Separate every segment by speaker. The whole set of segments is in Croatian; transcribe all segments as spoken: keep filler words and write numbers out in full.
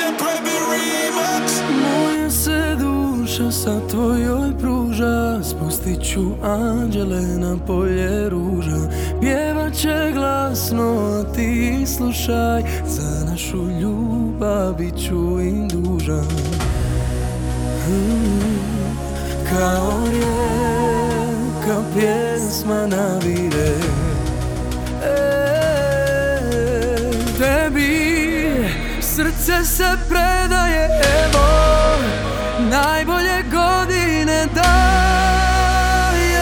Speaker 1: Moja se duša sa tvojoj pruža, spustit ću anđele na polje ruža. Pjevat će glasno, a ti slušaj, za našu ljubav bit ću im dužan. hmm, Kao rijeka pjesma navire, e, tebi srce se predaje, evo najbolje godine dajem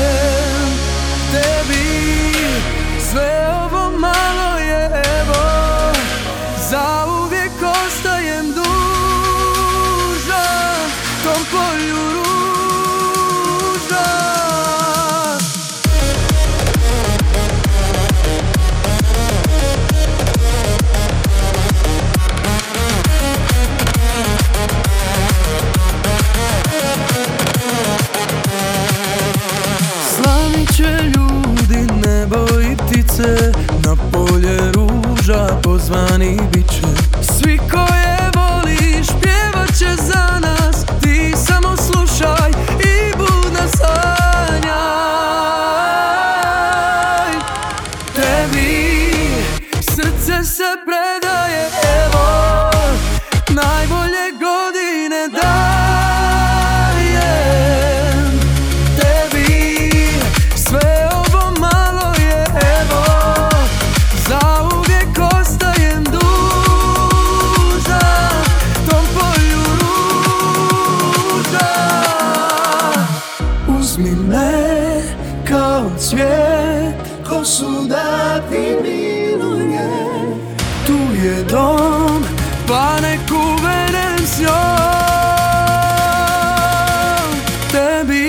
Speaker 1: tebi. Sve ovo malo je, evo zauvijek ostajem dužan tom polju ruža. Slavit će ljudi, nebo i ptice, na polje ruža pozvani bit će. Svi koje voliš pjevat će za nas, ti samo slušaj i budna sanjaj. Tebi srce se predaje, evo najbolje godine dajem tebi. Sve ovo malo je, evo zauvijek ostajem dužan tom polju ruža. Uzmi me kao cvijet, kosu da ti miluje. Tu je dom, pa nek uvenem s njom tebi.